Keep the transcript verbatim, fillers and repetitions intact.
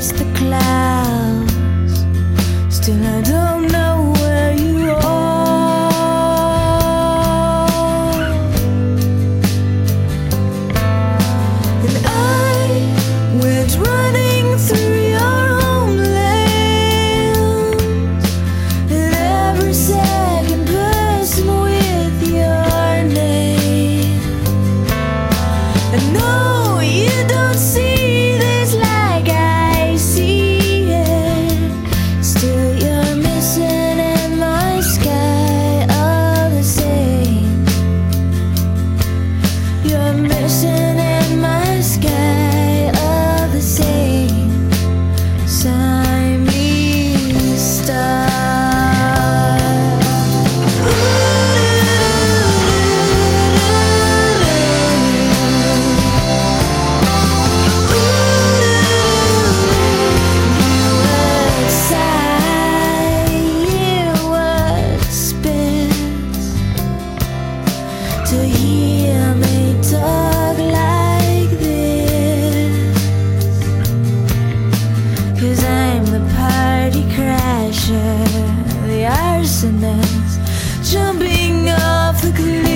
chase the clouds. Still I don't know where you are. And I went running through your homeland, and every second person with your name. And no, you don't see this like I see it. Still you're missing and my sky are the same. You're missing and my sky are the same. Siamese star. To hear me talk like this, 'cause I'm the party crasher, the arsonist, jumping off the cliff.